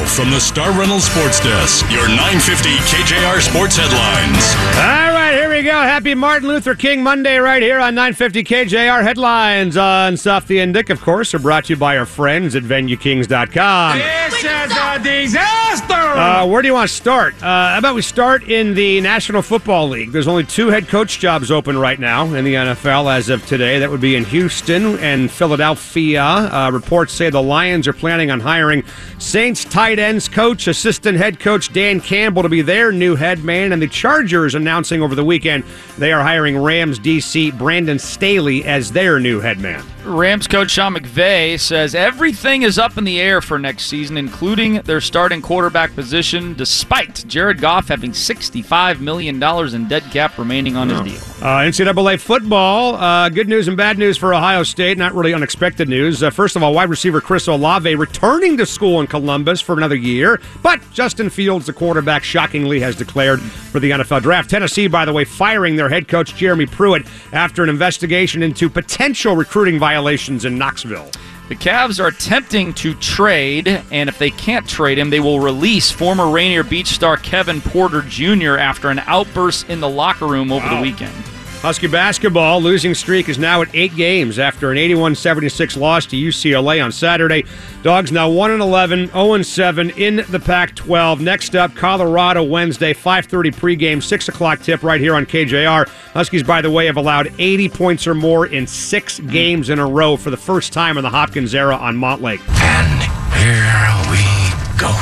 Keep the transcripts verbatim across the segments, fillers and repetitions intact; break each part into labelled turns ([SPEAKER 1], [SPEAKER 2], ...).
[SPEAKER 1] from the Star Reynolds Sports Desk, your nine fifty K J R Sports headlines.
[SPEAKER 2] All right, here we go. Happy Martin Luther King Monday right here on nine fifty K J R. Headlines on Softy and Dick, of course, are brought to you by our friends at venue kings dot com.
[SPEAKER 3] This is a disaster!
[SPEAKER 2] Uh, where do you want to start? Uh, how about we start in the National Football League? There's only two head coach jobs open right now in the N F L as of today. That would be in Houston and Philadelphia. Uh, reports say the Lions are planning on hiring Saints tight ends coach, assistant head coach Dan Campbell to be their new head man, and the Chargers announcing over the weekend they are hiring Rams D C Brandon Staley as their new head man.
[SPEAKER 4] Rams coach Sean McVay says everything is up in the air for next season, including their starting quarterback position, despite Jared Goff having sixty-five million dollars in dead cap remaining on his deal.
[SPEAKER 2] Uh, N C double A football, uh, good news and bad news for Ohio State, not really unexpected news. Uh, first of all, wide receiver Chris Olave returning to school in Columbus for another year, but Justin Fields, the quarterback, shockingly has declared for the N F L draft. Tennessee, by the way, firing their head coach Jeremy Pruitt after an investigation into potential recruiting violations in Knoxville.
[SPEAKER 4] The Cavs are attempting to trade, and if they can't trade him, they will release former Rainier Beach star Kevin Porter Junior after an outburst in the locker room over wow. the weekend.
[SPEAKER 2] Husky basketball losing streak is now at eight games after an eighty-one seventy-six loss to U C L A on Saturday. Dogs now one and eleven, oh and seven in the Pac twelve. Next up, Colorado Wednesday, five thirty pregame, six o'clock tip right here on K J R. Huskies, by the way, have allowed eighty points or more in six games in a row for the first time in the Hopkins era on Montlake.
[SPEAKER 3] And here we go.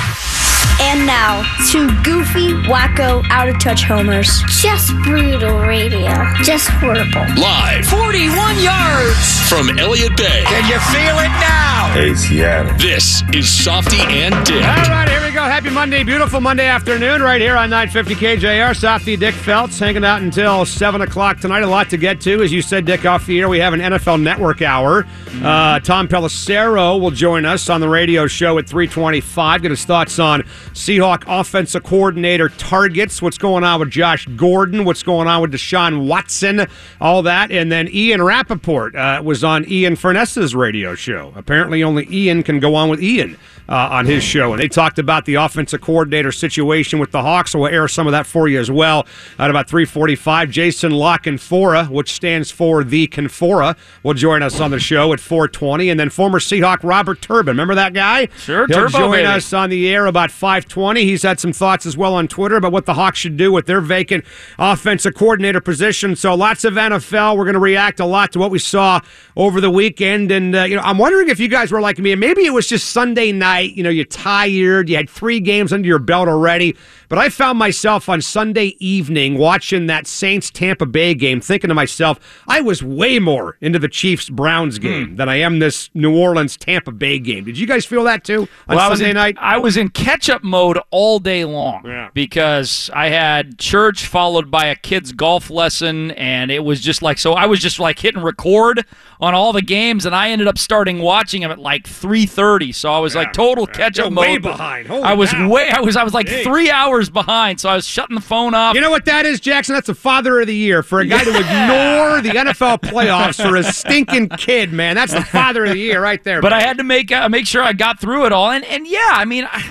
[SPEAKER 5] And now, two goofy, wacko, out-of-touch homers.
[SPEAKER 6] Just brutal radio. Just horrible.
[SPEAKER 1] Live
[SPEAKER 3] forty-one yards
[SPEAKER 1] from Elliott Bay.
[SPEAKER 3] Can you feel it now?
[SPEAKER 7] Hey, Seattle.
[SPEAKER 1] This is Softy and Dick.
[SPEAKER 2] All right, here we go. Happy Monday, beautiful Monday afternoon right here on nine fifty K J R. Softy, Dick Feltz hanging out until seven o'clock tonight. A lot to get to. As you said, Dick, off the air, we have an N F L Network hour. Uh, Tom Pelissero will join us on the radio show at three twenty-five. Get his thoughts on Seahawk offensive coordinator targets, what's going on with Josh Gordon, what's going on with Deshaun Watson, all that. And then Ian Rappaport uh, was on Ian Furness's radio show. Apparently only Ian can go on with Ian uh, on his show. And they talked about the offensive coordinator situation with the Hawks, so we'll air some of that for you as well at about three forty-five. Jason La Canfora, which stands for the Canfora, will join us on the show at four twenty. And then former Seahawk Robert Turbin, remember that guy?
[SPEAKER 4] Sure,
[SPEAKER 2] He'll
[SPEAKER 4] Turbo,
[SPEAKER 2] join
[SPEAKER 4] baby.
[SPEAKER 2] us on the air about five twenty. He's had some thoughts as well on Twitter about what the Hawks should do with their vacant offensive coordinator position. So lots of N F L. We're going to react a lot to what we saw over the weekend. And, uh, you know, I'm wondering if you guys were like me, and maybe it was just Sunday night. You know, you're tired. You had three games under your belt already. But I found myself on Sunday evening watching that Saints-Tampa Bay game thinking to myself, I was way more into the Chiefs-Browns game mm. than I am this New Orleans-Tampa Bay game. Did you guys feel that too on
[SPEAKER 4] well,
[SPEAKER 2] Sunday
[SPEAKER 4] I in,
[SPEAKER 2] night?
[SPEAKER 4] I was in catch-up mode all day long
[SPEAKER 2] yeah.
[SPEAKER 4] because I had church followed by a kid's golf lesson, and it was just like, so I was just like hitting record on all the games, and I ended up starting watching them at like three thirty. So I was yeah. like total yeah. catch-up mode.
[SPEAKER 2] Way behind. Holy
[SPEAKER 4] I was
[SPEAKER 2] cow.
[SPEAKER 4] way. I was. I was like
[SPEAKER 2] Dang.
[SPEAKER 4] three hours behind, so I was shutting the phone off.
[SPEAKER 2] You know what that is, Jackson? That's the father of the year for a guy to ignore the N F L playoffs for a stinking kid, man. That's the father of the year right there.
[SPEAKER 4] But
[SPEAKER 2] man.
[SPEAKER 4] I had to make uh, make sure I got through it all, and and yeah, I mean. I,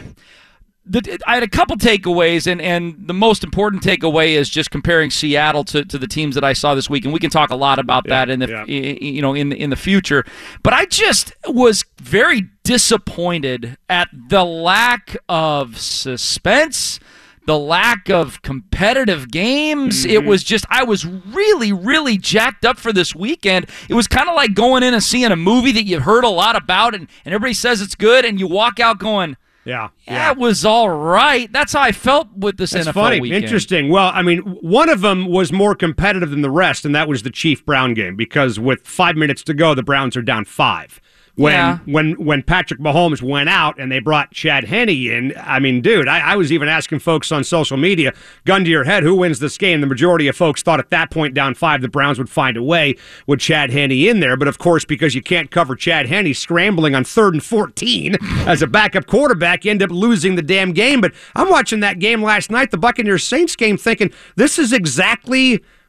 [SPEAKER 4] The, I had a couple takeaways, and, and the most important takeaway is just comparing Seattle to, to the teams that I saw this week, and we can talk a lot about yeah, that in the yeah. you know in the, in the future. But I just was very disappointed at the lack of suspense, the lack of competitive games. Mm-hmm. It was just, I was really, really jacked up for this weekend. It was kind of like going in and seeing a movie that you've heard a lot about, and, and everybody says it's good, and you walk out going,
[SPEAKER 2] Yeah,
[SPEAKER 4] yeah, it was all right. That's how I felt with this
[SPEAKER 2] That's
[SPEAKER 4] N F L
[SPEAKER 2] funny.
[SPEAKER 4] weekend.
[SPEAKER 2] Interesting. Well, I mean, one of them was more competitive than the rest, and that was the Chief-Brown game, because with five minutes to go, the Browns are down five. When
[SPEAKER 4] yeah.
[SPEAKER 2] when when Patrick Mahomes went out and they brought Chad Henne in, I mean, dude, I, I was even asking folks on social media, gun to your head, who wins this game? The majority of folks thought at that point, down five, the Browns would find a way with Chad Henne in there. But, of course, because you can't cover Chad Henne scrambling on third and fourteen as a backup quarterback, you end up losing the damn game. But I'm watching that game last night, the Buccaneers-Saints game, thinking this is exactly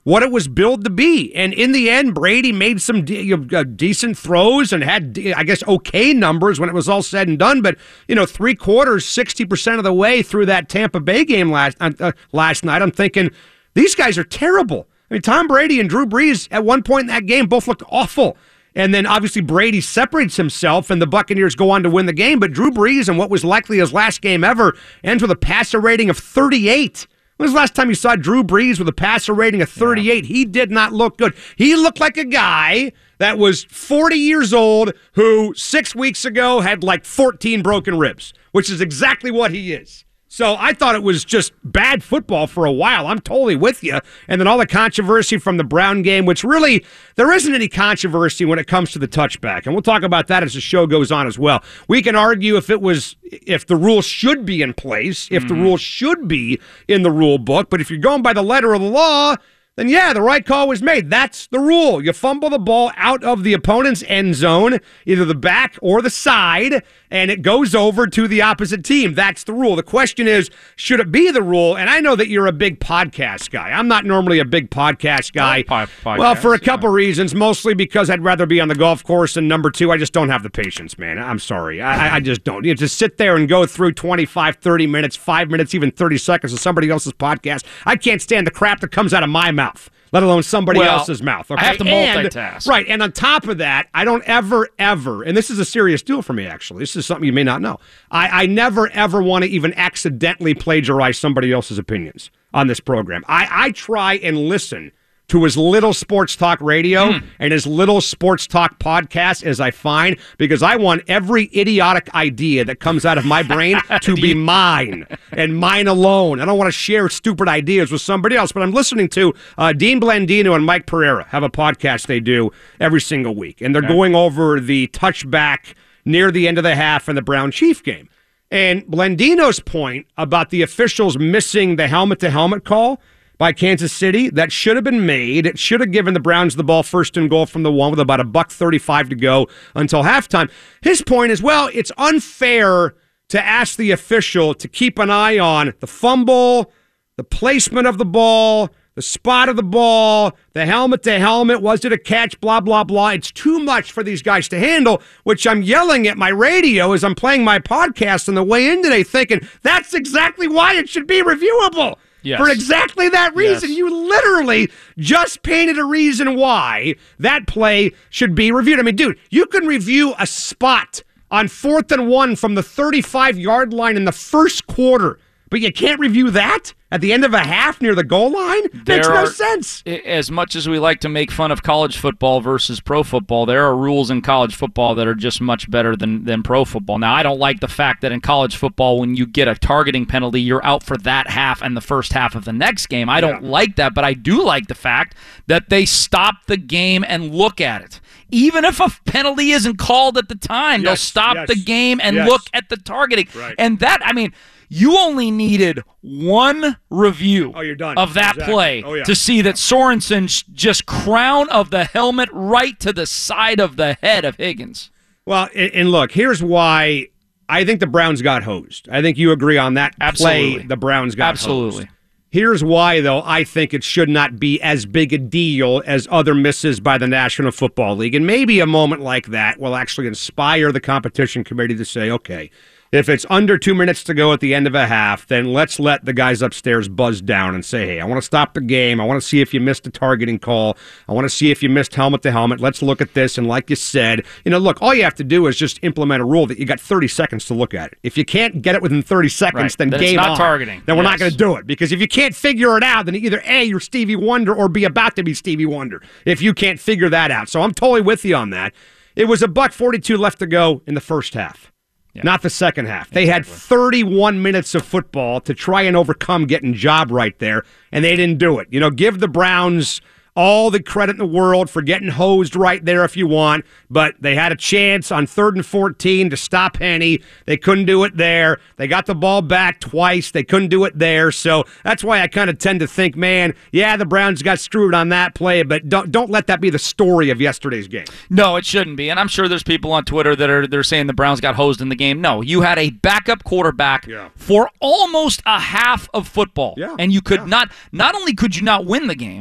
[SPEAKER 2] what it was billed to be. And in the end, Brady made some de- you know, uh, decent throws and had, de- I guess, okay numbers when it was all said and done. But, you know, three quarters, sixty percent of the way through that Tampa Bay game last uh, uh, last night, I'm thinking, these guys are terrible. I mean, Tom Brady and Drew Brees at one point in that game both looked awful. And then obviously Brady separates himself and the Buccaneers go on to win the game. But Drew Brees, in what was likely his last game ever, ends with a passer rating of thirty-eight. When was the last time you saw Drew Brees with a passer rating of thirty-eight? Yeah. He did not look good. He looked like a guy that was forty years old who six weeks ago had like fourteen broken ribs, which is exactly what he is. So I thought it was just bad football for a while. I'm totally with you. And then all the controversy from the Brown game, which really, there isn't any controversy when it comes to the touchback. And we'll talk about that as the show goes on as well. We can argue if it was, if the rule should be in place, if mm-hmm. the rule should be in the rule book. But if you're going by the letter of the law, then yeah, the right call was made. That's the rule. You fumble the ball out of the opponent's end zone, either the back or the side, and it goes over to the opposite team. That's the rule. The question is, should it be the rule? And I know that you're a big podcast guy. I'm not normally a big podcast guy.
[SPEAKER 4] Po- podcast,
[SPEAKER 2] well, for a couple
[SPEAKER 4] yeah.
[SPEAKER 2] reasons, mostly because I'd rather be on the golf course, and number two, I just don't have the patience, man. I'm sorry. I, I just don't. You know, to sit there and go through twenty-five, thirty minutes, five minutes, even thirty seconds of somebody else's podcast, I can't stand the crap that comes out of my mouth, let alone somebody
[SPEAKER 4] well,
[SPEAKER 2] else's mouth. Okay?
[SPEAKER 4] I have to multitask.
[SPEAKER 2] And, right, and on top of that, I don't ever, ever, and this is a serious deal for me, actually. This is something you may not know. I, I never, ever want to even accidentally plagiarize somebody else's opinions on this program. I, I try and listen to as little sports talk radio mm. and as little sports talk podcast as I find, because I want every idiotic idea that comes out of my brain to be mine and mine alone. I don't want to share stupid ideas with somebody else, but I'm listening to uh, Dean Blandino and Mike Pereira have a podcast they do every single week, and they're okay. going over the touchback near the end of the half in the Brown-Chief game. And Blandino's point about the officials missing the helmet-to-helmet call by Kansas City, that should have been made. It should have given the Browns the ball first and goal from the one with about a buck thirty-five to go until halftime. His point is, well, it's unfair to ask the official to keep an eye on the fumble, the placement of the ball, the spot of the ball, the helmet to helmet, was it a catch, blah, blah, blah. It's too much for these guys to handle, which I'm yelling at my radio as I'm playing my podcast on the way in today thinking, that's exactly why it should be reviewable. Yes. For exactly that reason. Yes. You literally just painted a reason why that play should be reviewed. I mean, dude, you can review a spot on fourth and one from the thirty-five-yard line in the first quarter, but you can't review that at the end of a half near the goal line?
[SPEAKER 4] There
[SPEAKER 2] Makes no
[SPEAKER 4] are,
[SPEAKER 2] sense.
[SPEAKER 4] As much as we like to make fun of college football versus pro football, there are rules in college football that are just much better than, than pro football. Now, I don't like the fact that in college football, when you get a targeting penalty, you're out for that half and the first half of the next game. I don't yeah. like that, but I do like the fact that they stop the game and look at it. Even if a penalty isn't called at the time, yes, they'll stop
[SPEAKER 2] yes,
[SPEAKER 4] the game and
[SPEAKER 2] yes.
[SPEAKER 4] look at the targeting.
[SPEAKER 2] Right.
[SPEAKER 4] And that, I mean, you only needed one review
[SPEAKER 2] oh, you're done.
[SPEAKER 4] of that
[SPEAKER 2] exactly.
[SPEAKER 4] play
[SPEAKER 2] oh, yeah.
[SPEAKER 4] to see that Sorensen's just crown of the helmet right to the side of the head of Higgins.
[SPEAKER 2] Well, and, and look, here's why I think the Browns got hosed. I think you agree on that
[SPEAKER 4] Absolutely.
[SPEAKER 2] play. The Browns got
[SPEAKER 4] Absolutely.
[SPEAKER 2] hosed. Here's why, though, I think it should not be as big a deal as other misses by the National Football League. And maybe a moment like that will actually inspire the competition committee to say, okay, if it's under two minutes to go at the end of a half, then let's let the guys upstairs buzz down and say, hey, I want to stop the game. I want to see if you missed a targeting call. I want to see if you missed helmet to helmet. Let's look at this. And like you said, you know, look, all you have to do is just implement a rule that you got thirty seconds to look at it. If you can't get it within thirty seconds,
[SPEAKER 4] right.
[SPEAKER 2] then,
[SPEAKER 4] then
[SPEAKER 2] game
[SPEAKER 4] it's not
[SPEAKER 2] on.
[SPEAKER 4] targeting.
[SPEAKER 2] Then we're
[SPEAKER 4] yes.
[SPEAKER 2] not going to do it. Because if you can't figure it out, then either A, you're Stevie Wonder, or B, about to be Stevie Wonder, if you can't figure that out. So I'm totally with you on that. It was a buck forty-two left to go in the first half. Yeah. Not the second half. They exactly. had thirty-one minutes of football to try and overcome getting job right there, and they didn't do it. You know, give the Browns all the credit in the world for getting hosed right there if you want, but they had a chance on third and fourteen to stop Henny. They couldn't do it there. They got the ball back twice. They couldn't do it there. So that's why I kind of tend to think, man, yeah, the Browns got screwed on that play, but don't don't let that be the story of yesterday's game.
[SPEAKER 4] No, it shouldn't be. And I'm sure there's people on Twitter that are they're saying the Browns got hosed in the game. No, you had a backup quarterback
[SPEAKER 2] yeah.
[SPEAKER 4] for almost a half of football.
[SPEAKER 2] Yeah.
[SPEAKER 4] And you could
[SPEAKER 2] yeah.
[SPEAKER 4] not, not only could you not win the game,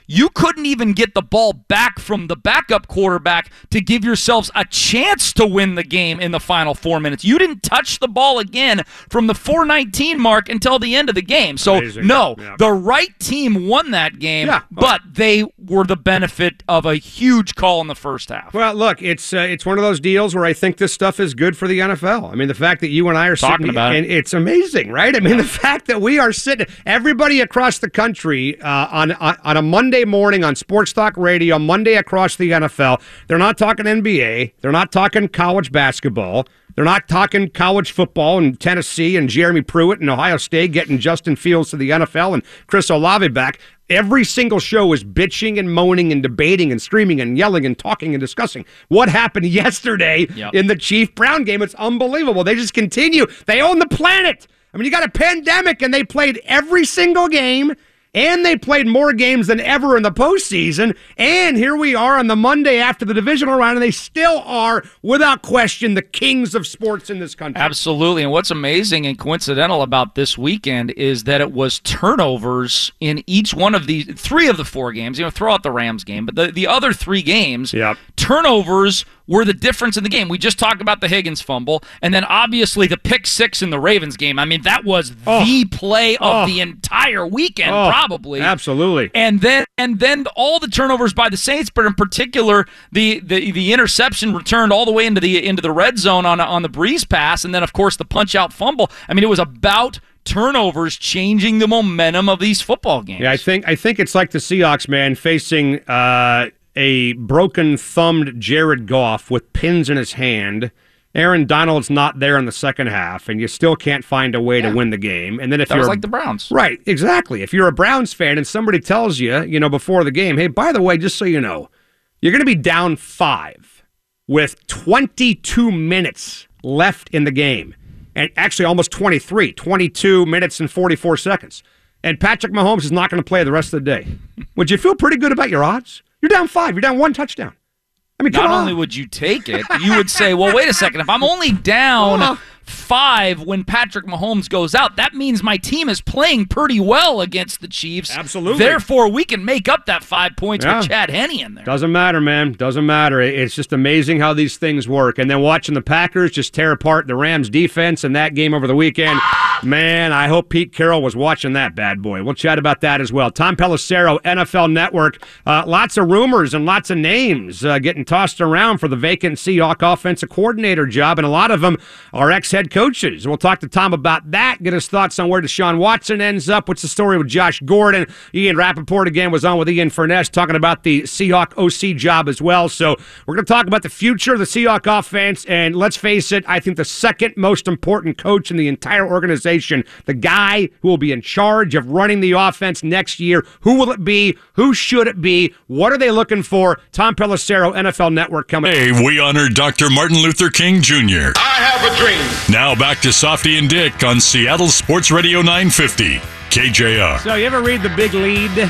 [SPEAKER 4] you couldn't even get the ball back from the backup quarterback to give yourselves a chance to win the game in the final four minutes. You didn't touch the ball again from the four nineteen mark until the end of the game. So,
[SPEAKER 2] Amazing.
[SPEAKER 4] no,
[SPEAKER 2] Yeah.
[SPEAKER 4] the right team won that game,
[SPEAKER 2] Yeah.
[SPEAKER 4] but they were the benefit of a huge call in the first half.
[SPEAKER 2] Well, look, it's uh, it's one of those deals where I think this stuff is good for the N F L. I mean, the fact that you and I are
[SPEAKER 4] Talking
[SPEAKER 2] sitting,
[SPEAKER 4] about it.
[SPEAKER 2] and it's amazing, right? I mean, the fact that we are sitting, everybody across the country uh, on, on on a Monday morning on Sports Talk Radio, Monday across the N F L, they're not talking N B A, they're not talking college basketball. They're not talking college football and Tennessee and Jeremy Pruitt and Ohio State getting Justin Fields to the N F L and Chris Olave back. Every single show is bitching and moaning and debating and screaming and yelling and talking and discussing what happened yesterday
[SPEAKER 4] Yep.
[SPEAKER 2] in the Chief-Brown game. It's unbelievable. They just continue. They own the planet. I mean, you got a pandemic, and they played every single game, and they played more games than ever in the postseason. And here we are on the Monday after the divisional round, and they still are, without question, the kings of sports in this country.
[SPEAKER 4] Absolutely. And what's amazing and coincidental about this weekend is that it was turnovers in each one of these three of the four games. You know, throw out the Rams game, but the, the other three games,
[SPEAKER 2] Yep.
[SPEAKER 4] turnovers were the difference in the game. We just talked about the Higgins fumble, and then obviously the pick six in the Ravens game. I mean, that was
[SPEAKER 2] Oh.
[SPEAKER 4] the play of
[SPEAKER 2] Oh.
[SPEAKER 4] the entire weekend,
[SPEAKER 2] Oh,
[SPEAKER 4] probably.
[SPEAKER 2] Absolutely.
[SPEAKER 4] And then and then all the turnovers by the Saints, but in particular the, the the interception returned all the way into the into the red zone on on the Breeze pass, and then of course the punch out fumble. I mean, it was about turnovers changing the momentum of these football games.
[SPEAKER 2] Yeah, I think I think it's like the Seahawks, man, facing uh, a broken-thumbed Jared Goff with pins in his hand. Aaron Donald's not there in the second half, and you still can't find a way
[SPEAKER 4] Yeah.
[SPEAKER 2] to win the game. And then if
[SPEAKER 4] that
[SPEAKER 2] you're
[SPEAKER 4] was
[SPEAKER 2] a-
[SPEAKER 4] like the Browns.
[SPEAKER 2] right, exactly. If you're a Browns fan and somebody tells you, you know, before the game, hey, by the way, just so you know, you're going to be down five with twenty-two minutes left in the game, and actually almost twenty-three, twenty-two minutes and forty-four seconds. And Patrick Mahomes is not going to play the rest of the day. Would you feel pretty good about your odds? You're down five. You're down one touchdown. I mean, come
[SPEAKER 4] Not
[SPEAKER 2] on.
[SPEAKER 4] only would you take it, you would say, well, wait a second. If I'm only down
[SPEAKER 2] Uh.
[SPEAKER 4] five when Patrick Mahomes goes out, that means my team is playing pretty well against the Chiefs.
[SPEAKER 2] Absolutely.
[SPEAKER 4] Therefore, we can make up that five points
[SPEAKER 2] Yeah.
[SPEAKER 4] with Chad Henne in there.
[SPEAKER 2] Doesn't matter, man. Doesn't matter. It's just amazing how these things work. And then watching the Packers just tear apart the Rams defense in that game over the weekend. Man, I hope Pete Carroll was watching that bad boy. We'll chat about that as well. Tom Pelissero, N F L Network. Uh, lots of rumors and lots of names uh, getting tossed around for the vacant Seahawk offensive coordinator job, and a lot of them are ex-head coaches. We'll talk to Tom about that, get his thoughts on where Deshaun Watson ends up. What's the story with Josh Gordon? Ian Rappaport again was on with Ian Furness talking about the Seahawk O C job as well. So we're going to talk about the future of the Seahawk offense, and let's face it, I think the second most important coach in the entire organization, the guy who will be in charge of running the offense next year. Who will it be? Who should it be? What are they looking for? Tom Pelissero, N F L Network, coming.
[SPEAKER 1] Hey, we honor Doctor Martin Luther King Junior
[SPEAKER 3] I have a dream.
[SPEAKER 1] Now back to Softy and Dick on Seattle Sports Radio nine fifty, K J R.
[SPEAKER 2] So you ever read The Big Lead?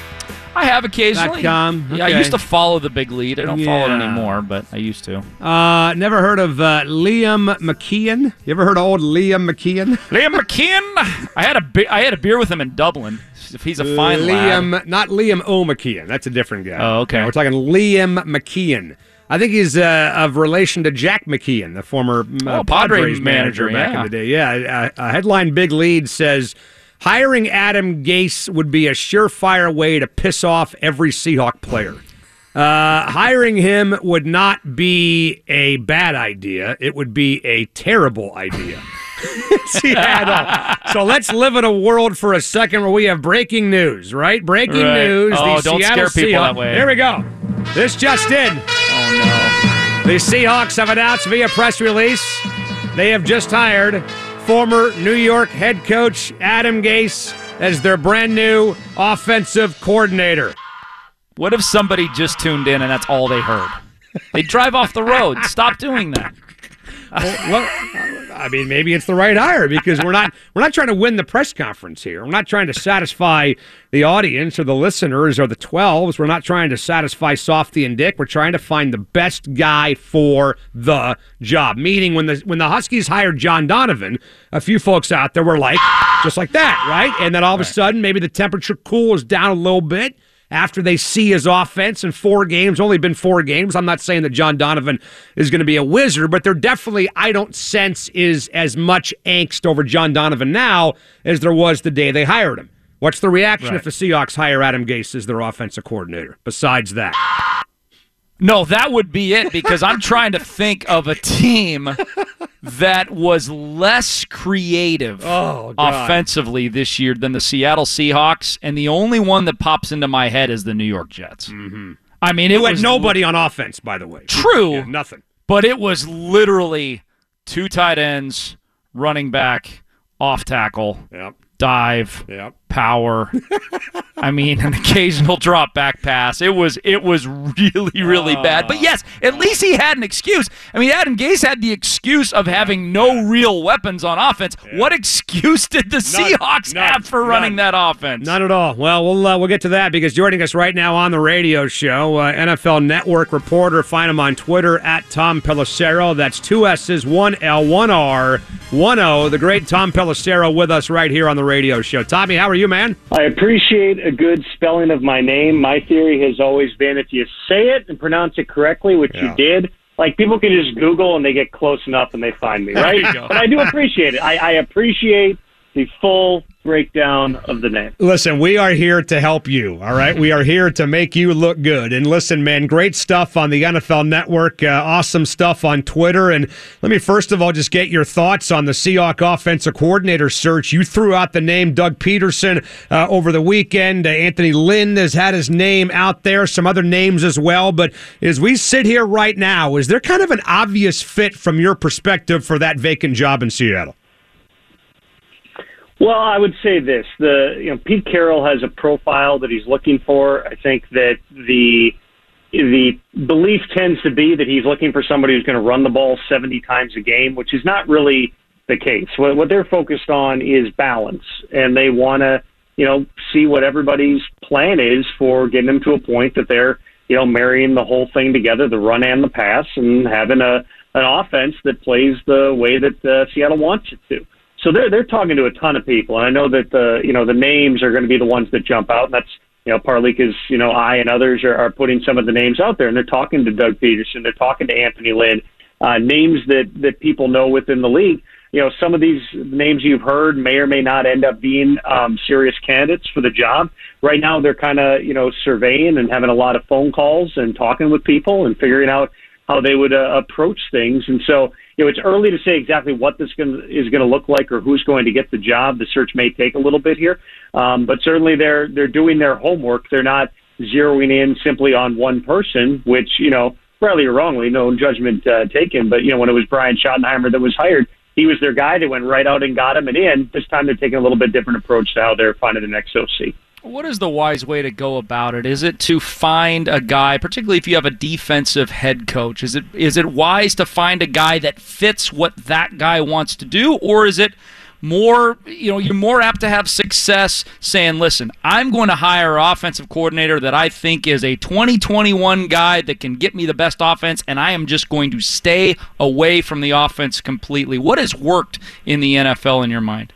[SPEAKER 4] I have occasionally.
[SPEAKER 2] .com.
[SPEAKER 4] Yeah, I
[SPEAKER 2] Okay.
[SPEAKER 4] used to follow the big lead. I don't follow it
[SPEAKER 2] Yeah.
[SPEAKER 4] anymore, but I used to.
[SPEAKER 2] Uh, never heard of uh, Liam McKeon? You ever heard of old Liam McKeon?
[SPEAKER 4] Liam McKeon. I had a be- I had a beer with him in Dublin. He's a fine
[SPEAKER 2] Liam,
[SPEAKER 4] lad.
[SPEAKER 2] not Liam O. McKeon. That's a different guy.
[SPEAKER 4] Oh, okay.
[SPEAKER 2] Yeah, we're talking Liam McKeon. I think he's uh, of relation to Jack McKeon, the former uh,
[SPEAKER 4] Oh, Padre
[SPEAKER 2] Padres manager,
[SPEAKER 4] manager,
[SPEAKER 2] back
[SPEAKER 4] yeah.
[SPEAKER 2] in the day. Yeah, a, a headline Big Lead says, hiring Adam Gase would be a surefire way to piss off every Seahawk player. Uh, hiring him would not be a bad idea. It would be a terrible idea. Seattle. So let's live in a world for a second where we have breaking news, right? Breaking
[SPEAKER 4] Right.
[SPEAKER 2] news.
[SPEAKER 4] Oh,
[SPEAKER 2] the
[SPEAKER 4] don't
[SPEAKER 2] Seattle
[SPEAKER 4] scare people
[SPEAKER 2] Seahawks.
[SPEAKER 4] that way.
[SPEAKER 2] Here we go. This just in.
[SPEAKER 4] Oh
[SPEAKER 2] The Seahawks have announced via press release they have just hired former New York head coach Adam Gase as their brand new offensive coordinator.
[SPEAKER 4] no! What if somebody just tuned in and that's all they heard? They drive off the road. Stop doing that.
[SPEAKER 2] Well, well, I mean, maybe it's the right hire because we're not we're not trying to win the press conference here. We're not trying to satisfy the audience or the listeners or the twelves. We're not trying to satisfy Softy and Dick. We're trying to find the best guy for the job. Meaning, when the when the Huskies hired John Donovan, a few folks out there were like, just like that, right? And then all of a sudden, maybe the temperature cools down a little bit. after they see his offense in four games, only been four games. I'm not saying that John Donovan is going to be a wizard, but there definitely, I don't sense, is as much angst over John Donovan now as there was the day they hired him. What's the reaction
[SPEAKER 4] Right.
[SPEAKER 2] if the Seahawks hire Adam Gase as their offensive coordinator, besides that?
[SPEAKER 4] No, that would be it, because I'm trying to think of a team that was less creative
[SPEAKER 2] Oh, God.
[SPEAKER 4] offensively this year than the Seattle Seahawks, and the only one that pops into my head is the New York Jets. Mm-hmm. I mean, it
[SPEAKER 2] Who had
[SPEAKER 4] was
[SPEAKER 2] nobody on offense, by the way.
[SPEAKER 4] True.
[SPEAKER 2] Yeah, nothing.
[SPEAKER 4] But it was literally two tight ends, running back, off tackle,
[SPEAKER 2] Yep.
[SPEAKER 4] dive,
[SPEAKER 2] Yep.
[SPEAKER 4] power. I mean, an occasional drop back pass. It was it was really, really bad. But yes, at least he had an excuse. I mean, Adam Gase had the excuse of having no real weapons on offense. What excuse did the Seahawks
[SPEAKER 2] none,
[SPEAKER 4] have for running
[SPEAKER 2] none.
[SPEAKER 4] that offense?
[SPEAKER 2] Not at all. Well, we'll uh, we'll get to that, because joining us right now on the radio show, uh, N F L Network reporter. Find him on Twitter at Tom Pelissero. That's two S's, one L, one R, one O. The great Tom Pelissero with us right here on the radio show. Tommy, how are you, man?
[SPEAKER 7] I appreciate a good spelling of my name. My theory has always been if you say it and pronounce it correctly, which
[SPEAKER 2] Yeah.
[SPEAKER 7] you did, like people can just Google and they get close enough and they find me, right?
[SPEAKER 4] you go.
[SPEAKER 7] But I do appreciate it. I, I appreciate the full breakdown of the name.
[SPEAKER 2] Listen, we are here to help you, all right? We are here to make you look good. And listen, man, great stuff on the N F L Network, uh, awesome stuff on Twitter. And let me first of all just get your thoughts on the Seahawks offensive coordinator search. You threw out the name Doug Peterson uh, over the weekend. Uh, Anthony Lynn has had his name out there, some other names as well. But as we sit here right now, is there kind of an obvious fit from your perspective for that vacant job in Seattle?
[SPEAKER 7] Well, I would say this: the you know Pete Carroll has a profile that he's looking for. I think that the the belief tends to be that he's looking for somebody who's going to run the ball seventy times a game, which is not really the case. What, what they're focused on is balance, and they want to you know see what everybody's plan is for getting them to a point that they're you know marrying the whole thing together, the run and the pass, and having a an offense that plays the way that uh, Seattle wants it to. So they're they're talking to a ton of people, and I know that the you know the names are going to be the ones that jump out, and that's you know Parlika's you know I and others are, are putting some of the names out there, and they're talking to Doug Peterson, they're talking to Anthony Lynn, uh, names that that people know within the league. You know, some of these names you've heard may or may not end up being um, serious candidates for the job. Right now, they're kind of you know surveying and having a lot of phone calls and talking with people and figuring out how they would uh, approach things, and so. You know, it's early to say exactly what this gonna, is going to look like or who's going to get the job. The search may take a little bit here, um, but certainly they're they're doing their homework. They're not zeroing in simply on one person, which you know, rightly or wrongly, no judgment uh, taken. But you know, when it was Brian Schottenheimer that was hired, he was their guy. They went right out and got him and in. This time they're taking a little bit different approach to how they're finding the next O C.
[SPEAKER 4] What is the wise way to go about it? Is it to find a guy, particularly if you have a defensive head coach? Is it is it wise to find a guy that fits what that guy wants to do, or is it more, you know, you're more apt to have success saying, listen, I'm going to hire an offensive coordinator that I think is a twenty twenty-one guy that can get me the best offense, and I am just going to stay away from the offense completely. What has worked in the N F L in your mind?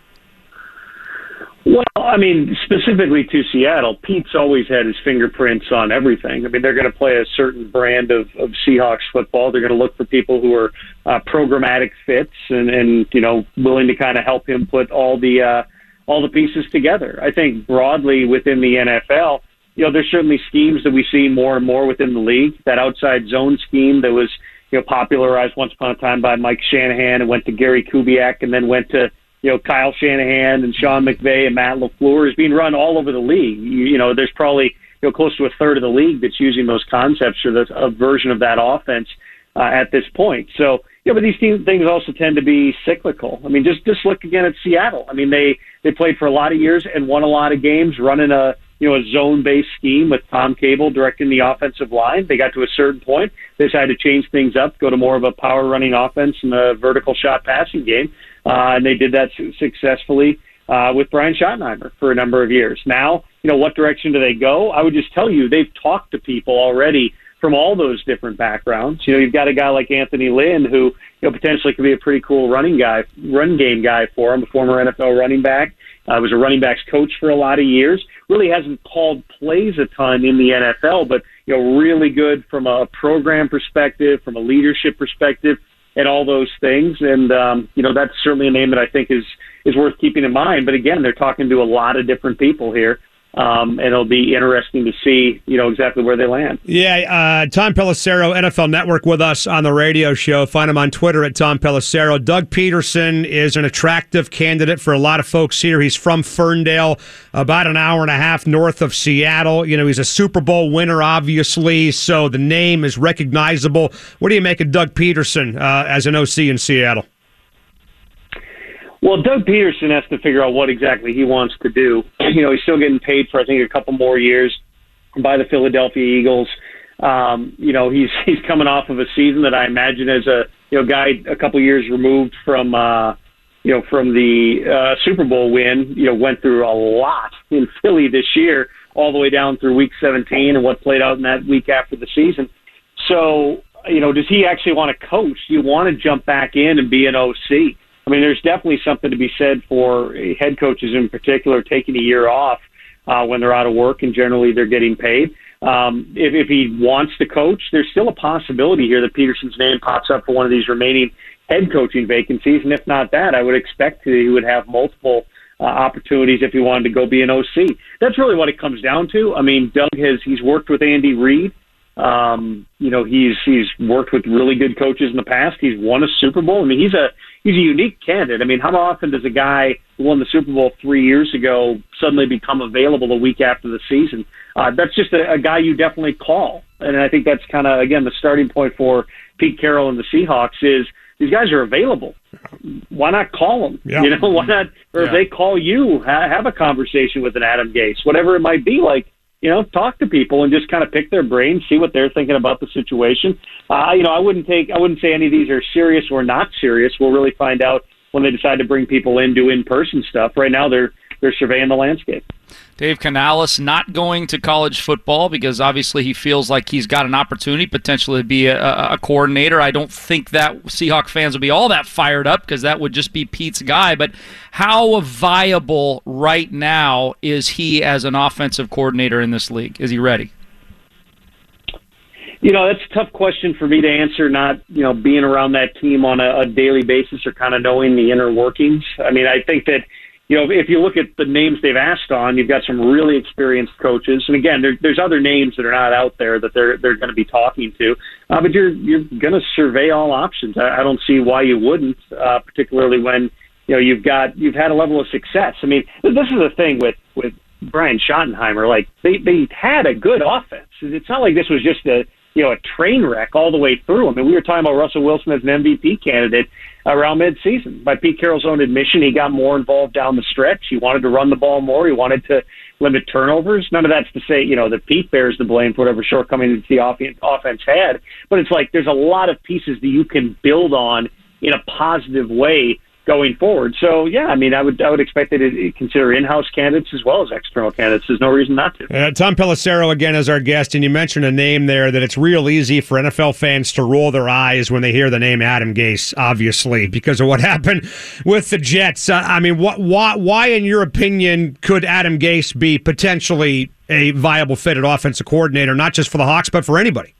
[SPEAKER 7] Well, I mean, specifically to Seattle, Pete's always had his fingerprints on everything. I mean, they're going to play a certain brand of, of Seahawks football. They're going to look for people who are uh, programmatic fits and, and, you know, willing to kind of help him put all the uh, all the pieces together. I think broadly within the N F L, you know, there's certainly schemes that we see more and more within the league. That outside zone scheme that was, you know, popularized once upon a time by Mike Shanahan and went to Gary Kubiak and then went to you know, Kyle Shanahan and Sean McVay and Matt LaFleur is being run all over the league. You, you know, there's probably, you know, close to a third of the league that's using those concepts or the, a version of that offense uh, at this point. So, you know, but these team, things also tend to be cyclical. I mean, just, just look again at Seattle. I mean, they, they played for a lot of years and won a lot of games running a, you know, a zone-based scheme with Tom Cable directing the offensive line. They got to a certain point. They decided to change things up, go to more of a power-running offense and a vertical shot passing game. Uh, and they did that su- successfully uh, with Brian Schottenheimer for a number of years. Now, you know, what direction do they go? I would just tell you, they've talked to people already from all those different backgrounds. You know, you've got a guy like Anthony Lynn who, you know, potentially could be a pretty cool running guy, run game guy for him, a former N F L running back. Uh, was a running backs coach for a lot of years. Really hasn't called plays a ton in the N F L, but you know, really good from a program perspective, from a leadership perspective, and all those things. And um, you know, that's certainly a name that I think is is worth keeping in mind. But again, they're talking to a lot of different people here. Um, and it'll be interesting to see, you know, exactly where they land.
[SPEAKER 2] Yeah, uh, Tom Pelissero, N F L Network, with us on the radio show. Find him on Twitter at Tom Pelissero. Doug Peterson is an attractive candidate for a lot of folks here. He's from Ferndale, about an hour and a half north of Seattle. You know, he's a Super Bowl winner, obviously, so the name is recognizable. What do you make of Doug Peterson uh, as an O C in Seattle?
[SPEAKER 7] Well, Doug Peterson has to figure out what exactly he wants to do. You know, he's still getting paid for, I think, a couple more years by the Philadelphia Eagles. Um, you know, he's he's coming off of a season that I imagine as a you know guy a couple years removed from uh, you know from the uh, Super Bowl win. You know, went through a lot in Philly this year, all the way down through Week seventeen and what played out in that week after the season. So, you know, does he actually want to coach? Do you want to jump back in and be an O C? I mean, there's definitely something to be said for head coaches in particular taking a year off uh, when they're out of work, and generally they're getting paid. Um, if, if he wants to coach, there's still a possibility here that Peterson's name pops up for one of these remaining head coaching vacancies. And if not that, I would expect that he would have multiple uh, opportunities if he wanted to go be an O C. That's really what it comes down to. I mean, Doug has he's worked with Andy Reid. Um, you know, he's he's worked with really good coaches in the past. He's won a Super Bowl. I mean, he's a he's a unique candidate. I mean, how often does a guy who won the Super Bowl three years ago suddenly become available a week after the season? Uh, that's just a, a guy you definitely call. And I think that's kind of, again, the starting point for Pete Carroll and the Seahawks is these guys are available. Why not call them?
[SPEAKER 2] Yeah.
[SPEAKER 7] You know, why not? Or
[SPEAKER 4] Yeah.
[SPEAKER 7] if they call you, ha- have a conversation with an Adam Gase, whatever it might be like. You know, talk to people and just kind of pick their brains, see what they're thinking about the situation. Uh, you know, I wouldn't take, I wouldn't say any of these are serious or not serious. We'll really find out when they decide to bring people in, do in-person stuff. Right now, they're they're surveying the landscape.
[SPEAKER 4] Dave Canales not going to college football because obviously he feels like he's got an opportunity potentially to be a, a coordinator. I don't think that Seahawk fans will be all that fired up because that would just be Pete's guy. But how viable right now is he as an offensive coordinator in this league? Is he ready?
[SPEAKER 7] You know, that's a tough question for me to answer, not, you know, being around that team on a, a daily basis or kind of knowing the inner workings. I mean, I think that, you know, if you look at the names they've asked on, you've got some really experienced coaches, and again, there, there's other names that are not out there that they're they're going to be talking to. Uh, but you're you're going to survey all options. I, I don't see why you wouldn't, uh, particularly when you know you've got you've had a level of success. I mean, this is the thing with with Brian Schottenheimer. Like they they had a good offense. It's not like this was just a you know a train wreck all the way through. I mean, we were talking about Russell Wilson as an M V P candidate around midseason. By Pete Carroll's own admission, he got more involved down the stretch. He wanted to run the ball more. He wanted to limit turnovers. None of that's to say, you know, that Pete bears the blame for whatever shortcomings the offense had. But it's like there's a lot of pieces that you can build on in a positive way going forward. So, yeah, I mean, I would I would expect that to consider in-house candidates as well as external candidates. There's no reason not to.
[SPEAKER 2] Uh, Tom Pelissero again as our guest, and you mentioned a name there that it's real easy for N F L fans to roll their eyes when they hear the name Adam Gase, obviously, because of what happened with the Jets. Uh, I mean, what, why, why, in your opinion, could Adam Gase be potentially a viable fit at offensive coordinator, not just for the Hawks, but for anybody?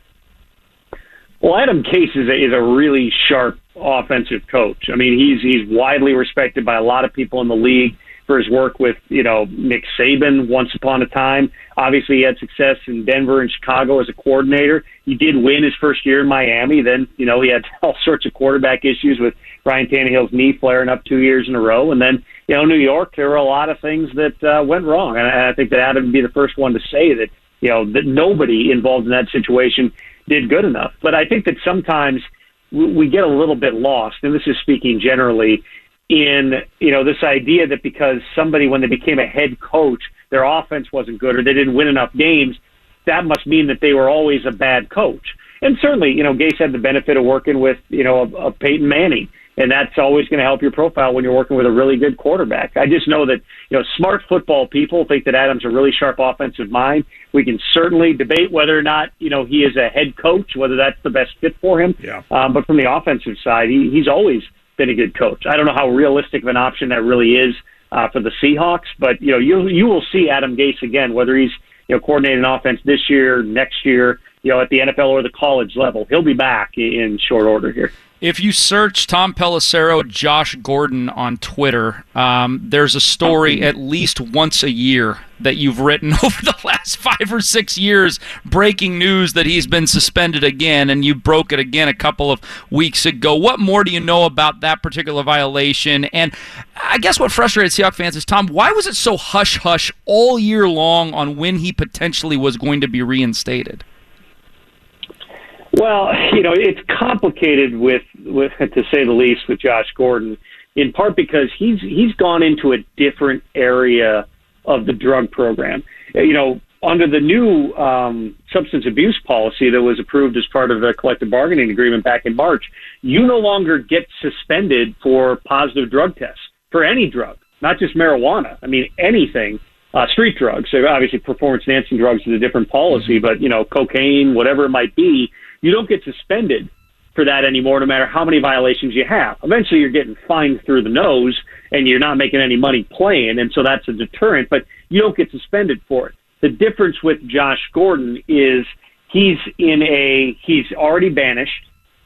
[SPEAKER 7] Well, Adam Gase is a, is a really sharp offensive coach. I mean, he's he's widely respected by a lot of people in the league for his work with, you know, Nick Saban once upon a time. Obviously, he had success in Denver and Chicago as a coordinator. He did win his first year in Miami. Then, you know, he had all sorts of quarterback issues with Ryan Tannehill's knee flaring up two years in a row. And then, you know, New York, there were a lot of things that uh, went wrong. And I, I think that Adam would be the first one to say that, you know, that nobody involved in that situation did good enough. But I think that sometimes we get a little bit lost, and this is speaking generally, in, you know, this idea that because somebody, when they became a head coach, their offense wasn't good or they didn't win enough games, that must mean that they were always a bad coach. And certainly, you know, Gase had the benefit of working with, you know, a, a Peyton Manning, and that's always going to help your profile when you're working with a really good quarterback. I just know that, you know, smart football people think that Adam's a really sharp offensive mind. We can certainly debate whether or not, you know, he is a head coach, whether that's the best fit for him.
[SPEAKER 2] Yeah.
[SPEAKER 7] Um, but from the offensive side, he, he's always been a good coach. I don't know how realistic of an option that really is uh, for the Seahawks. But, you know, you you will see Adam Gase again, whether he's, you know, coordinating offense this year, next year, you know, at the N F L or the college level. He'll be back in short order here.
[SPEAKER 4] If you search Tom Pelissero, Josh Gordon on Twitter, um, there's a story at least once a year that you've written over the last five or six years, breaking news that he's been suspended again, and you broke it again a couple of weeks ago. What more do you know about that particular violation? And I guess what frustrated Seahawks fans is, Tom, why was it so hush-hush all year long on when he potentially was going to be reinstated?
[SPEAKER 7] Well, you know, it's complicated with, with, to say the least, with Josh Gordon, in part because he's he's gone into a different area of the drug program. You know, under the new um, substance abuse policy that was approved as part of the collective bargaining agreement back in March, you no longer get suspended for positive drug tests for any drug, not just marijuana. I mean, anything. Uh, street drugs. So obviously, performance-enhancing drugs is a different policy, but, you know, cocaine, whatever it might be, you don't get suspended for that anymore, no matter how many violations you have. Eventually, you're getting fined through the nose, and you're not making any money playing, and so that's a deterrent, but you don't get suspended for it. The difference with Josh Gordon is he's in a he's already banished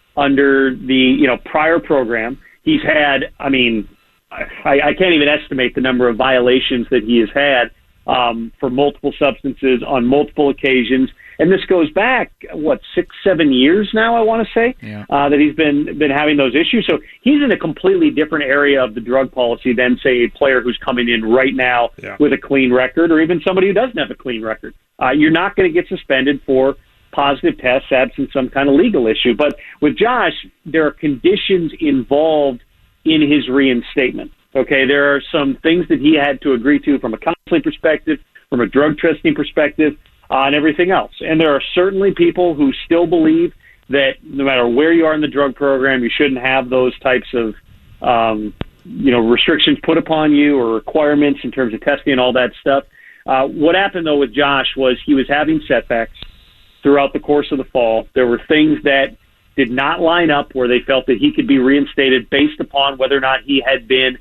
[SPEAKER 7] under the you know prior program. He's had, I mean, I, I can't even estimate the number of violations that he has had um, for multiple substances on multiple occasions. And this goes back, what, six, seven years now, I want to say, yeah. uh, that he's been been having those issues. So he's in a completely different area of the drug policy than, say, a player who's coming in right now yeah. with a clean record, or even somebody who doesn't have a clean record. Uh, you're not going to get suspended for positive tests absent some kind of legal issue. But with Josh, there are conditions involved in his reinstatement. Okay, there are some things that he had to agree to from a counseling perspective, from a drug testing perspective, Uh, and everything else. And there are certainly people who still believe that no matter where you are in the drug program, you shouldn't have those types of, um, you know, restrictions put upon you or requirements in terms of testing and all that stuff. Uh, what happened, though, with Josh was he was having setbacks throughout the course of the fall. There were things that did not line up where they felt that he could be reinstated based upon whether or not he had been,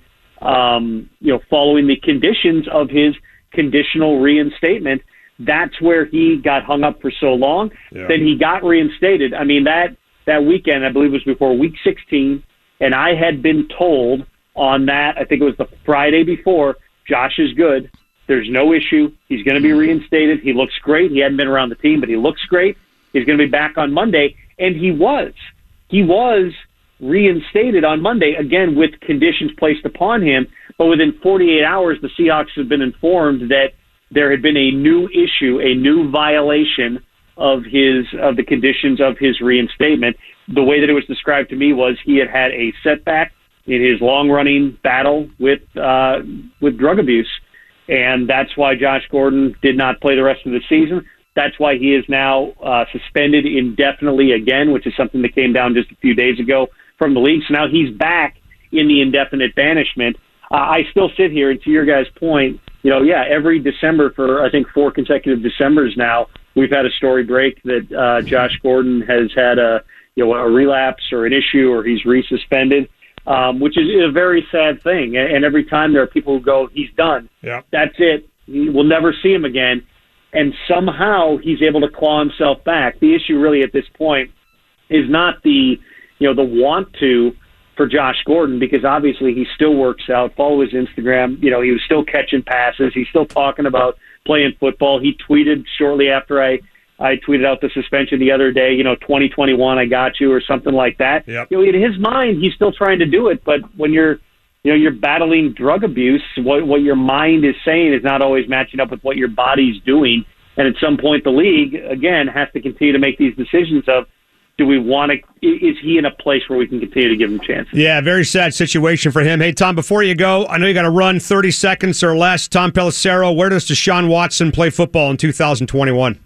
[SPEAKER 7] um, you know, following the conditions of his conditional reinstatement. That's where he got hung up for so long. Yeah. Then he got reinstated. I mean, that, that weekend, I believe it was before week sixteen, and I had been told on that, I think it was the Friday before, Josh is good. There's no issue. He's going to be reinstated. He looks great. He hadn't been around the team, but he looks great. He's going to be back on Monday. And he was. He was reinstated on Monday, again, with conditions placed upon him. But within forty-eight hours, the Seahawks have been informed that there had been a new issue, a new violation of his of the conditions of his reinstatement. The way that it was described to me was he had had a setback in his long-running battle with uh, with drug abuse, and that's why Josh Gordon did not play the rest of the season. That's why he is now uh, suspended indefinitely again, which is something that came down just a few days ago from the league. So now he's back in the indefinite banishment. Uh, I still sit here, and to your guys' point, you know, yeah, every December for, I think, four consecutive Decembers now, we've had a story break that uh, Josh Gordon has had a, you know, a relapse or an issue, or he's resuspended, um, which is a very sad thing. And, and every time there are people who go, he's done. Yeah. That's it. We'll never see him again. And somehow he's able to claw himself back. The issue really at this point is not the, you know, the want to for Josh Gordon, because obviously he still works out. Follow his Instagram. You know, he was still catching passes. He's still talking about playing football. He tweeted shortly after I, I tweeted out the suspension the other day, you know, twenty twenty-one, I got you, or something like that. Yep. You know, in his mind, he's still trying to do it. But when you're, you know, you're battling drug abuse, what, what your mind is saying is not always matching up with what your body's doing. And at some point, the league, again, has to continue to make these decisions of, do we want to, is he in a place where we can continue to give him chances?
[SPEAKER 2] Yeah, very sad situation for him. Hey, Tom, before you go, I know you got to run thirty seconds or less. Tom Pelissero, where does Deshaun Watson play football in two thousand twenty-one?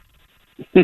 [SPEAKER 7] uh,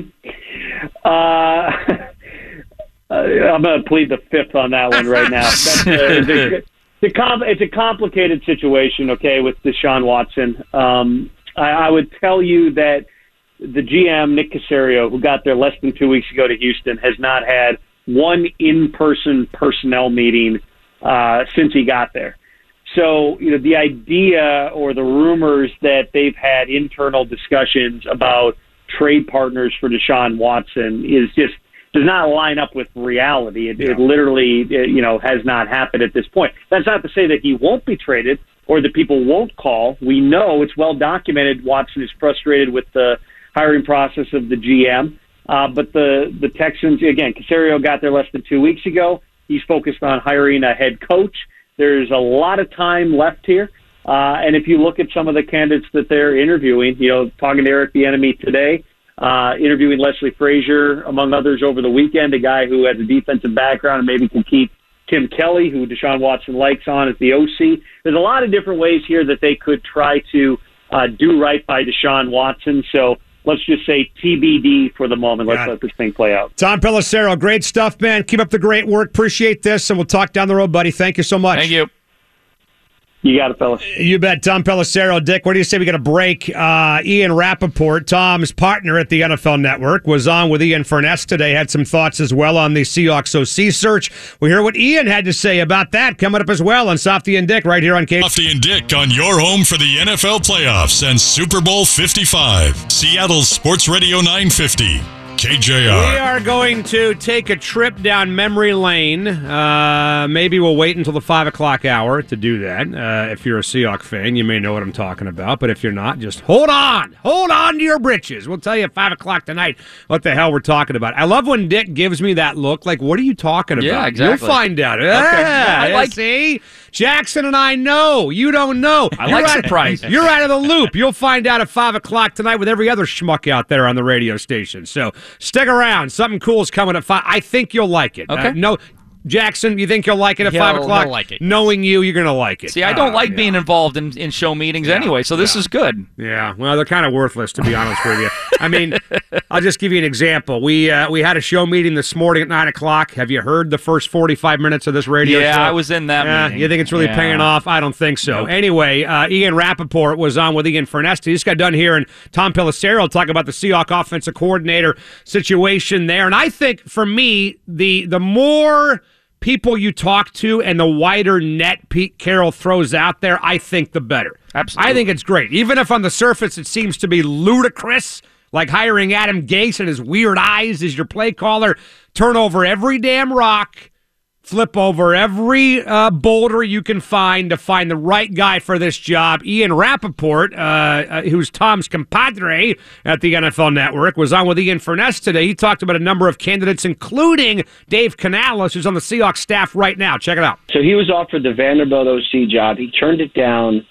[SPEAKER 7] I'm going to plead the fifth on that one right now. That's, uh, it's, a, it's, a com- it's a complicated situation, okay, with Deshaun Watson. Um, I, I would tell you that the G M, Nick Caserio, who got there less than two weeks ago to Houston, has not had one in-person personnel meeting uh, since he got there. So, you know, the idea or the rumors that they've had internal discussions about trade partners for Deshaun Watson is just does not line up with reality. It, yeah. it literally, it, you know, has not happened at this point. That's not to say that he won't be traded or that people won't call. We know it's well documented Watson is frustrated with the hiring process of the G M. Uh, but the, the Texans, again, Caserio got there less than two weeks ago. He's focused on hiring a head coach. There's a lot of time left here. Uh, and if you look at some of the candidates that they're interviewing, you know, talking to Eric Bieniemy today, uh, interviewing Leslie Frazier, among others, over the weekend, a guy who has a defensive background and maybe can keep Tim Kelly, who Deshaun Watson likes, on as the O C. There's a lot of different ways here that they could try to uh, do right by Deshaun Watson. So let's just say T B D for the moment. Let's let this thing play out.
[SPEAKER 2] Tom Pelissero, great stuff, man. Keep up the great work. Appreciate this, and we'll talk down the road, buddy. Thank you so much.
[SPEAKER 4] Thank you.
[SPEAKER 7] You got it, fellas.
[SPEAKER 2] You bet. Tom Pelissero. Dick, what do you say we got a break? Uh, Ian Rappaport, Tom's partner at the N F L Network, was on with Ian Furness today, had some thoughts as well on the Seahawks O C search. We hear what Ian had to say about that coming up as well on Softy and Dick right here on K.
[SPEAKER 1] Softy and Dick on your home for the N F L playoffs and Super Bowl fifty-five. Seattle's Sports Radio nine fifty. K J R.
[SPEAKER 2] We are going to take a trip down memory lane. Uh, maybe we'll wait until the five o'clock hour to do that. Uh, if you're a Seahawks fan, you may know what I'm talking about. But if you're not, just hold on. Hold on to your britches. We'll tell you at five o'clock tonight what the hell we're talking about. I love when Dick gives me that look. Like, what are you talking about?
[SPEAKER 4] Yeah, exactly.
[SPEAKER 2] You'll find out.
[SPEAKER 4] Okay.
[SPEAKER 2] Yeah,
[SPEAKER 4] I like
[SPEAKER 2] see? Jackson and I know. You don't know.
[SPEAKER 4] I
[SPEAKER 2] you're
[SPEAKER 4] like
[SPEAKER 2] out,
[SPEAKER 4] surprises.
[SPEAKER 2] You're out of the loop. You'll find out at five o'clock tonight with every other schmuck out there on the radio station. So stick around. Something cool is coming at five. I think you'll like it.
[SPEAKER 4] Okay.
[SPEAKER 2] Uh, no, Jackson, you think you'll like it at
[SPEAKER 8] He'll-
[SPEAKER 2] five o'clock?
[SPEAKER 8] he'll like it.
[SPEAKER 2] Knowing you, you're going to like it.
[SPEAKER 4] See, I don't
[SPEAKER 2] Uh,
[SPEAKER 4] like
[SPEAKER 2] yeah.
[SPEAKER 4] being involved in, in show meetings anyway, so this
[SPEAKER 2] yeah.
[SPEAKER 4] is good.
[SPEAKER 2] Yeah, well, they're kind of worthless, to be honest with you. I mean, I'll just give you an example. We uh, we had a show meeting this morning at nine o'clock. Have you heard the first forty-five minutes of this radio
[SPEAKER 4] Yeah,
[SPEAKER 2] show?
[SPEAKER 4] I was in that
[SPEAKER 2] Yeah,
[SPEAKER 4] meeting.
[SPEAKER 2] you think it's really
[SPEAKER 4] Yeah.
[SPEAKER 2] paying off? I don't think so.
[SPEAKER 4] Nope.
[SPEAKER 2] Anyway, uh, Ian Rappaport was on with Ian Furness. He just got done here, and Tom Pelissero talking about the Seahawks offensive coordinator situation there. And I think, for me, the the more people you talk to and the wider net Pete Carroll throws out there, I think the better.
[SPEAKER 4] Absolutely.
[SPEAKER 2] I think it's great. Even if on the surface it seems to be ludicrous, like hiring Adam Gase and his weird eyes as your play caller, turn over every damn rock, flip over every uh, boulder you can find to find the right guy for this job. Ian Rappaport, uh, uh, who's Tom's compadre at the N F L Network, was on with Ian Furness today. He talked about a number of candidates, including Dave Canales, who's on the Seahawks staff right now. Check it out.
[SPEAKER 9] So he was offered the Vanderbilt O C job. He turned it down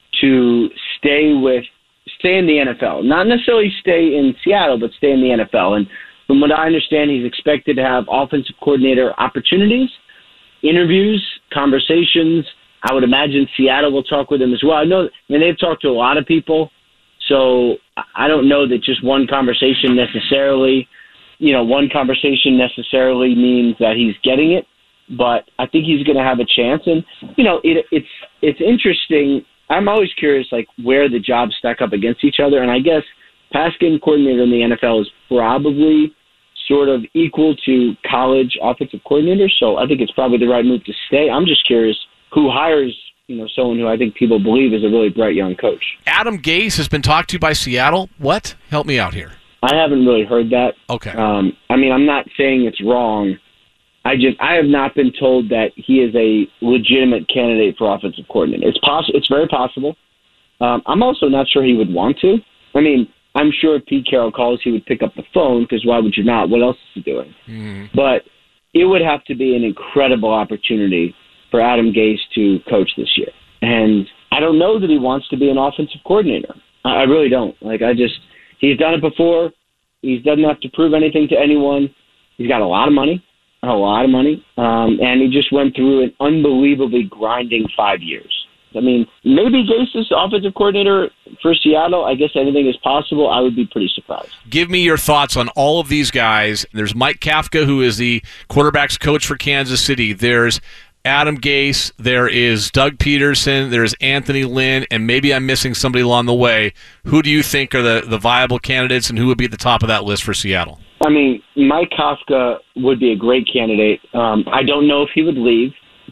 [SPEAKER 9] to stay with stay in the N F L. Not necessarily stay in Seattle, but stay in the N F L. And from what I understand, he's expected to have offensive coordinator opportunities, interviews, conversations. I would imagine Seattle will talk with him as well. I know, I mean, they've talked to a lot of people, so I don't know that just one conversation necessarily, you know, one conversation necessarily means that he's getting it. But I think he's going to have a chance. And, you know, it, it's it's interesting. I'm always curious, like, where the jobs stack up against each other. And I guess pass game coordinator in the N F L is probably sort of equal to college offensive coordinator. So I think it's probably the right move to stay. I'm just curious who hires, you know, someone who I think people believe is a really bright young coach.
[SPEAKER 8] Adam Gase has been talked to by Seattle. What? Help me out here.
[SPEAKER 9] I haven't really heard that.
[SPEAKER 8] Okay.
[SPEAKER 9] Um, I mean, I'm not saying it's wrong. I just I have not been told that he is a legitimate candidate for offensive coordinator. It's poss- It's very possible. Um, I'm also not sure he would want to. I mean, I'm sure if Pete Carroll calls, he would pick up the phone, because why would you not? What else is he doing?
[SPEAKER 8] Mm.
[SPEAKER 9] But it would have to be an incredible opportunity for Adam Gase to coach this year. And I don't know that he wants to be an offensive coordinator. I, I really don't. Like, I just, he's done it before. He doesn't have to prove anything to anyone. He's got a lot of money, a lot of money. Um, and he just went through an unbelievably grinding five years. I mean, maybe Gase is offensive coordinator for Seattle. I guess anything is possible. I would be pretty surprised.
[SPEAKER 8] Give me your thoughts on all of these guys. There's Mike Kafka, who is the quarterback's coach for Kansas City. There's Adam Gase. There is Doug Peterson. There's Anthony Lynn. And maybe I'm missing somebody along the way. Who do you think are the, the viable candidates, and who would be at the top of that list for Seattle?
[SPEAKER 9] I mean, Mike Kafka would be a great candidate. Um, I don't know if he would leave,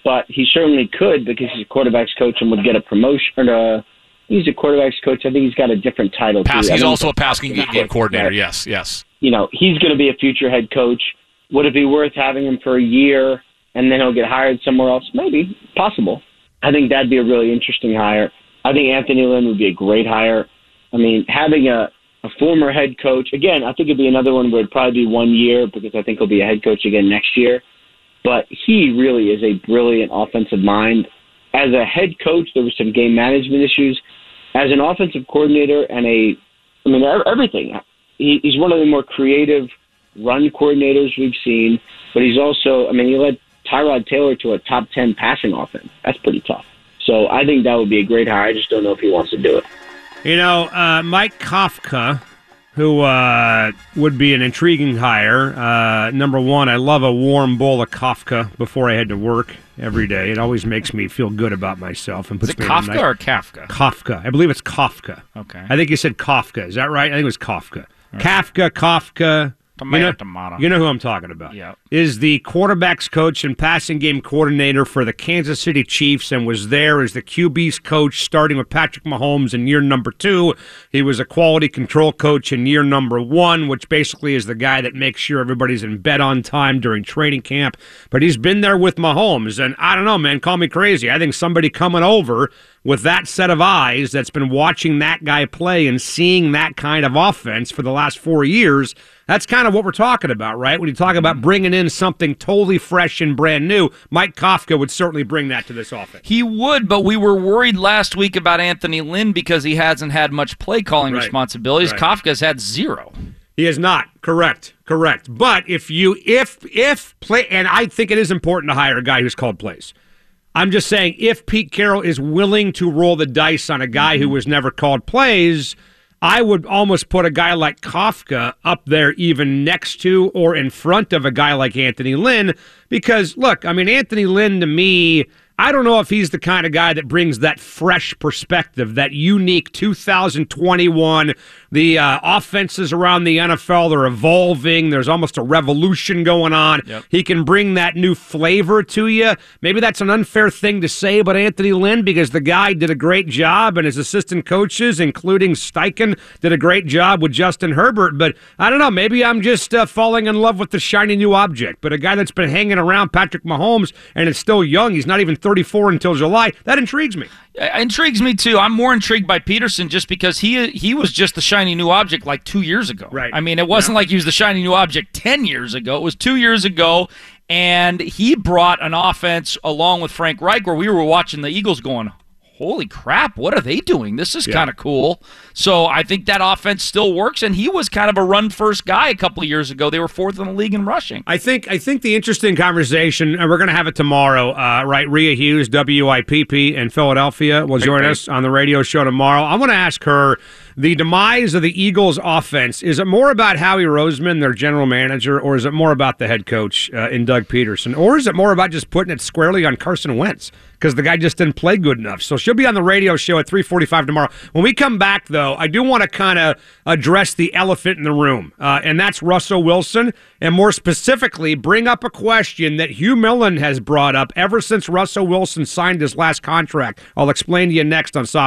[SPEAKER 9] but he certainly could because he's a quarterback's coach and would get a promotion. Or, uh, he's a quarterback's coach. I think he's got a different title.
[SPEAKER 8] Pass,
[SPEAKER 9] too.
[SPEAKER 8] he's
[SPEAKER 9] I
[SPEAKER 8] also a
[SPEAKER 9] think-
[SPEAKER 8] passing game coordinator. Yes, yes.
[SPEAKER 9] You know, he's going to be a future head coach. Would it be worth having him for a year and then he'll get hired somewhere else? Maybe. Possible. I think that'd be a really interesting hire. I think Anthony Lynn would be a great hire. I mean, having a, a former head coach, again, I think it'd be another one where it'd probably be one year because I think he'll be a head coach again next year. But he really is a brilliant offensive mind. As a head coach, there were some game management issues. As an offensive coordinator and a, I mean, everything. He, he's one of the more creative run coordinators we've seen, but he's also, I mean, he led Tyrod Taylor to a top ten passing offense. That's pretty tough. So I think that would be a great hire. I just don't know if he wants to do it.
[SPEAKER 2] You know, uh, Mike Kafka, who uh, would be an intriguing hire. Uh, number one, I love a warm bowl of Kafka before I head to work every day. It always makes me feel good about myself. And puts
[SPEAKER 4] Is it
[SPEAKER 2] me in a
[SPEAKER 4] Kafka
[SPEAKER 2] nice-
[SPEAKER 4] or Kafka?
[SPEAKER 2] Kafka. I believe it's Kafka.
[SPEAKER 4] Okay.
[SPEAKER 2] I think you said Kafka. Is that right? I think it was Kafka. Kafka, Kafka.
[SPEAKER 4] Tomato,
[SPEAKER 2] you know,
[SPEAKER 4] tomato.
[SPEAKER 2] You know who I'm talking about.
[SPEAKER 4] Yeah.
[SPEAKER 2] Is the quarterback's coach and passing game coordinator for the Kansas City Chiefs and was there as the Q B's coach starting with Patrick Mahomes in year number two. He was a quality control coach in year number one, which basically is the guy that makes sure everybody's in bed on time during training camp. But he's been there with Mahomes, and I don't know, man, call me crazy. I think somebody coming over with that set of eyes that's been watching that guy play and seeing that kind of offense for the last four years, that's kind of what we're talking about, right? When you talk about bringing in something totally fresh and brand new, Mike Kafka would certainly bring that to this offense.
[SPEAKER 4] He would, but we were worried last week about Anthony Lynn because he hasn't had much play calling
[SPEAKER 2] Right.
[SPEAKER 4] responsibilities.
[SPEAKER 2] Right.
[SPEAKER 4] Kafka's had zero.
[SPEAKER 2] He is not. Correct. Correct. But if you, if, if play, and I think it is important to hire a guy who's called plays. I'm just saying, if Pete Carroll is willing to roll the dice on a guy who was never called plays, I would almost put a guy like Kafka up there even next to or in front of a guy like Anthony Lynn because, look, I mean, Anthony Lynn to me, I don't know if he's the kind of guy that brings that fresh perspective, that unique two thousand twenty-one, the uh, offenses around the N F L, they're evolving. There's almost a revolution going on.
[SPEAKER 4] Yep.
[SPEAKER 2] He can bring that new flavor to you. Maybe that's an unfair thing to say about Anthony Lynn because the guy did a great job and his assistant coaches, including Steichen, did a great job with Justin Herbert. But I don't know, maybe I'm just uh, falling in love with the shiny new object. But a guy that's been hanging around Patrick Mahomes and is still young, he's not even thirty-four until July, that intrigues me.
[SPEAKER 4] It intrigues me too. I'm more intrigued by Peterson just because he he was just the shiny new object like two years ago.
[SPEAKER 2] Right.
[SPEAKER 4] I mean, it wasn't like he was the shiny new object ten years ago. It was two years ago, and he brought an offense along with Frank Reich where we were watching the Eagles going, holy crap, what are they doing? This is
[SPEAKER 2] Yeah.
[SPEAKER 4] kind of cool. So I think that offense still works, and he was kind of a run-first guy a couple of years ago. They were fourth in the league in rushing.
[SPEAKER 2] I think I think the interesting conversation, and we're going to have it tomorrow, uh, right? Rhea Hughes, W I P P in Philadelphia, will join
[SPEAKER 4] right.
[SPEAKER 2] us on the radio show tomorrow. I want to ask her, the demise of the Eagles' offense, is it more about Howie Roseman, their general manager, or is it more about the head coach uh, in Doug Peterson? Or is it more about just putting it squarely on Carson Wentz? Because the guy just didn't play good enough. So she'll be on the radio show at three forty-five tomorrow. When we come back, though, I do want to kind of address the elephant in the room, uh, and that's Russell Wilson, and more specifically, bring up a question that Hugh Millen has brought up ever since Russell Wilson signed his last contract. I'll explain to you next on Soft